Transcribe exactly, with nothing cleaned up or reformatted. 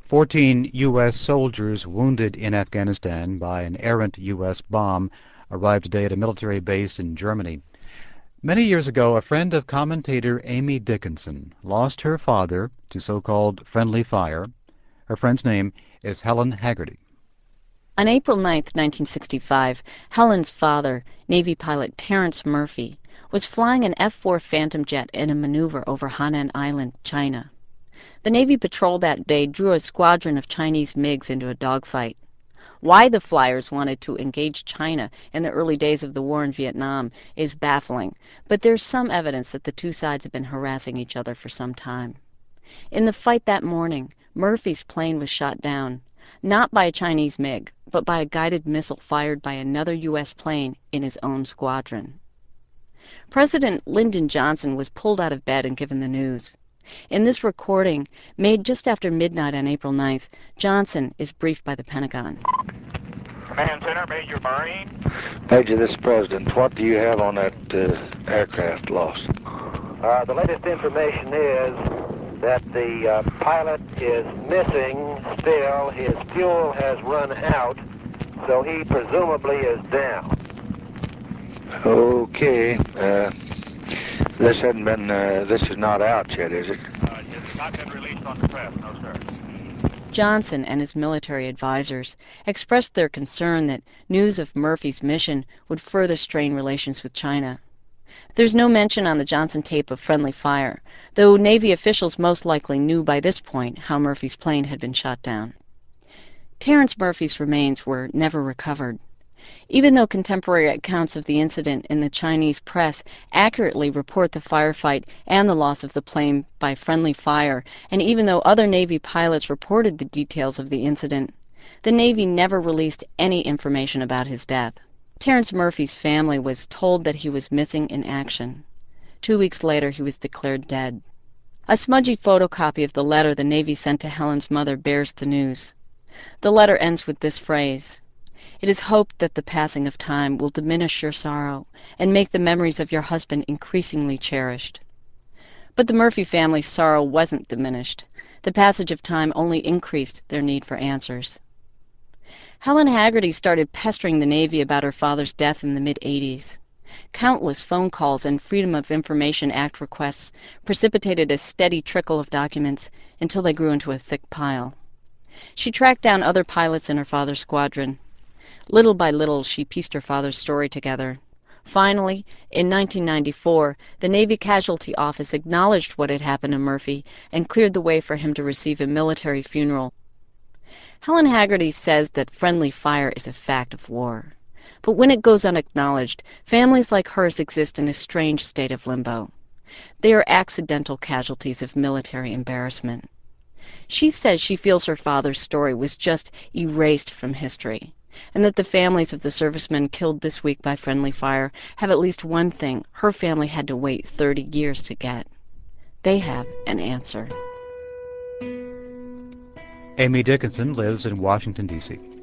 Fourteen U S soldiers wounded in Afghanistan by an errant U S bomb arrived today at a military base in Germany. Many years ago, a friend of commentator Amy Dickinson lost her father to so-called friendly fire. Her friend's name is Helen Haggerty. On April ninth, nineteen sixty-five, Helen's father, Navy pilot Terrence Murphy, was flying an F four Phantom jet in a maneuver over Hainan Island, China. The Navy patrol that day drew a squadron of Chinese MiGs into a dogfight. Why the flyers wanted to engage China in the early days of the war in Vietnam is baffling, but there's some evidence that the two sides have been harassing each other for some time. In the fight that morning, Murphy's plane was shot down, not by a Chinese MiG, but by a guided missile fired by another U S plane in his own squadron. President Lyndon Johnson was pulled out of bed and given the news. In this recording, made just after midnight on April ninth, Johnson is briefed by the Pentagon. Command Center, Major Marine. Major, this is President. What do you have on that uh, aircraft lost? Uh, the latest information is that the uh, pilot is missing still. His fuel has run out, so he presumably is down. Okay. Uh, this hasn't been, uh, this is not out yet, is it? Uh, it's not been released on the press, no, sir. Johnson and his military advisors expressed their concern that news of Murphy's mission would further strain relations with China. There's no mention on the Johnson tape of friendly fire, though Navy officials most likely knew by this point how Murphy's plane had been shot down. Terrence Murphy's remains were never recovered. Even though contemporary accounts of the incident in the Chinese press accurately report the firefight and the loss of the plane by friendly fire, and even though other Navy pilots reported the details of the incident, the Navy never released any information about his death. Terrence Murphy's family was told that he was missing in action. Two weeks later, he was declared dead. A smudgy photocopy of the letter the Navy sent to Helen's mother bears the news. The letter ends with this phrase: "It is hoped that the passing of time will diminish your sorrow and make the memories of your husband increasingly cherished." But the Murphy family's sorrow wasn't diminished. The passage of time only increased their need for answers. Helen Haggerty started pestering the Navy about her father's death in the mid eighties. Countless phone calls and Freedom of Information Act requests precipitated a steady trickle of documents until they grew into a thick pile. She tracked down other pilots in her father's squadron. Little by little, she pieced her father's story together. Finally, in nineteen ninety-four, the Navy Casualty Office acknowledged what had happened to Murphy and cleared the way for him to receive a military funeral. Helen Haggerty says that friendly fire is a fact of war. But when it goes unacknowledged, families like hers exist in a strange state of limbo. They are accidental casualties of military embarrassment. She says she feels her father's story was just erased from history, and that the families of the servicemen killed this week by friendly fire have at least one thing her family had to wait thirty years to get. They have an answer. Amy Dickinson lives in Washington, D C